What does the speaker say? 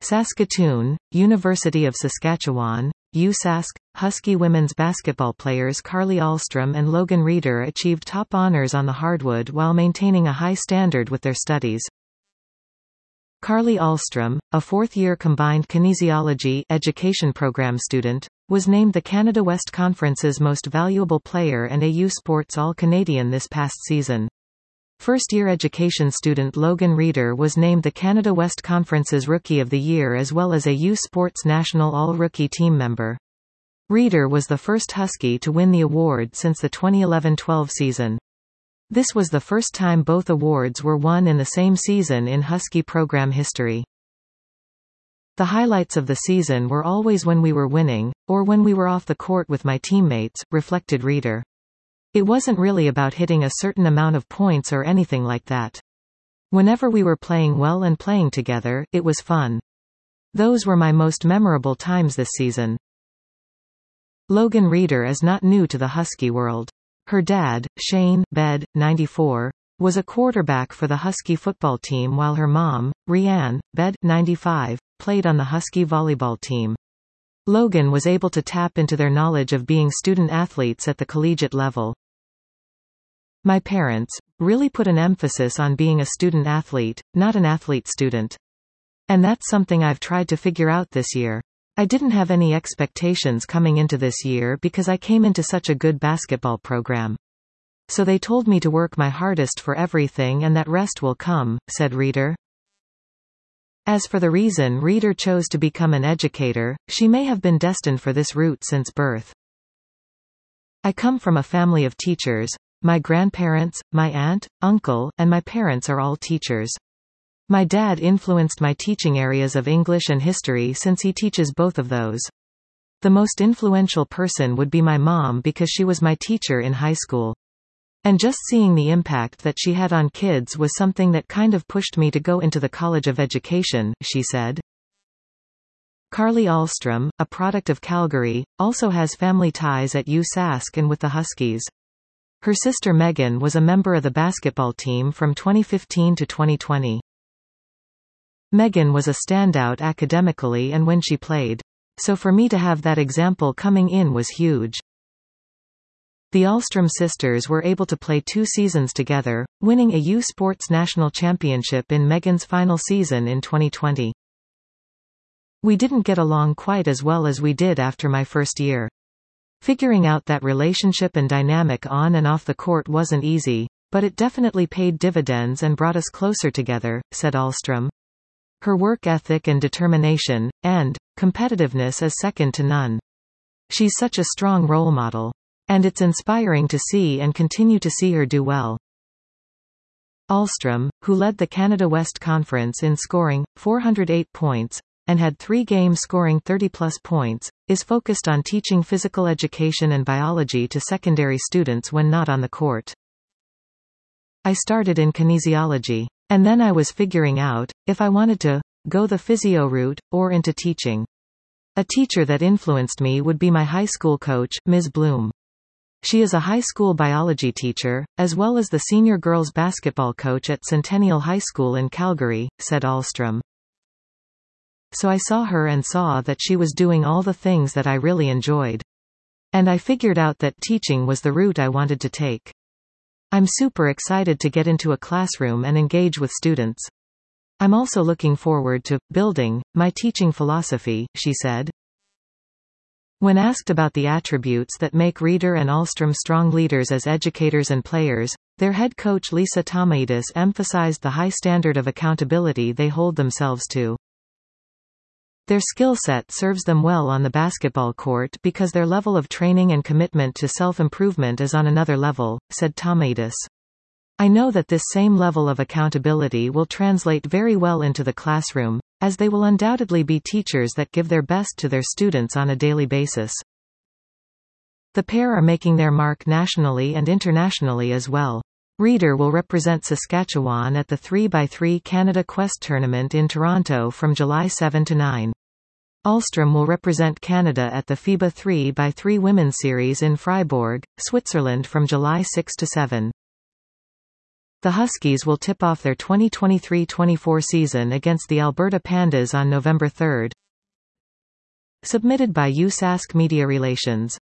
Saskatoon, University of Saskatchewan, USask, Husky women's basketball players Carly Ahlstrom and Logan Reeder achieved top honors on the hardwood while maintaining a high standard with their studies. Carly Ahlstrom, a fourth-year combined kinesiology education program student, was named the Canada West Conference's Most Valuable Player and AU Sports All-Canadian this past season. First-year education student Logan Reeder was named the Canada West Conference's Rookie of the Year as well as AU Sports National All-Rookie team member. Reeder was the first Husky to win the award since the 2011-12 season. This was the first time both awards were won in the same season in Husky program history. The highlights of the season were always when we were winning, or when we were off the court with my teammates, reflected Reeder. It wasn't really about hitting a certain amount of points or anything like that. Whenever we were playing well and playing together, it was fun. Those were my most memorable times this season. Logan Reeder is not new to the Husky world. Her dad, Shane Bed, 94, was a quarterback for the Husky football team while her mom, Rianne Bed, 95, played on the Husky volleyball team. Logan was able to tap into their knowledge of being student athletes at the collegiate level. My parents really put an emphasis on being a student athlete, not an athlete student. And that's something I've tried to figure out this year. I didn't have any expectations coming into this year because I came into such a good basketball program. So they told me to work my hardest for everything and that rest will come, said Reeder. As for the reason Reeder chose to become an educator, she may have been destined for this route since birth. I come from a family of teachers. My grandparents, my aunt, uncle, and my parents are all teachers. My dad influenced my teaching areas of English and history since he teaches both of those. The most influential person would be my mom because she was my teacher in high school. And just seeing the impact that she had on kids was something that kind of pushed me to go into the College of Education, she said. Carly Ahlstrom, a product of Calgary, also has family ties at USask and with the Huskies. Her sister Megan was a member of the basketball team from 2015 to 2020. Megan was a standout academically and when she played. So for me to have that example coming in was huge. The Ahlstrom sisters were able to play 2 seasons together, winning a U Sports National Championship in Megan's final season in 2020. We didn't get along quite as well as we did after my first year. Figuring out that relationship and dynamic on and off the court wasn't easy, but it definitely paid dividends and brought us closer together, said Ahlstrom. Her work ethic and determination, and competitiveness is second to none. She's such a strong role model. And it's inspiring to see and continue to see her do well. Ahlstrom, who led the Canada West Conference in scoring 408 points, and had 3 games scoring 30-plus points, is focused on teaching physical education and biology to secondary students when not on the court. I started in kinesiology. And then I was figuring out, if I wanted to go the physio route, or into teaching. A teacher that influenced me would be my high school coach, Ms. Bloom. She is a high school biology teacher, as well as the senior girls basketball coach at Centennial High School in Calgary, said Ahlstrom. So I saw her and saw that she was doing all the things that I really enjoyed. And I figured out that teaching was the route I wanted to take. I'm super excited to get into a classroom and engage with students. I'm also looking forward to building my teaching philosophy, she said. When asked about the attributes that make Reeder and Ahlstrom strong leaders as educators and players, their head coach Lisa Tomaidis emphasized the high standard of accountability they hold themselves to. Their skill set serves them well on the basketball court because their level of training and commitment to self-improvement is on another level, said Tomaidis. I know that this same level of accountability will translate very well into the classroom, as they will undoubtedly be teachers that give their best to their students on a daily basis. The pair are making their mark nationally and internationally as well. Reeder will represent Saskatchewan at the 3x3 Canada Quest Tournament in Toronto from July 7 to 9. Ahlstrom will represent Canada at the FIBA 3x3 Women's Series in Freiburg, Switzerland from July 6 to 7. The Huskies will tip off their 2023-24 season against the Alberta Pandas on November 3. Submitted by USask Media Relations.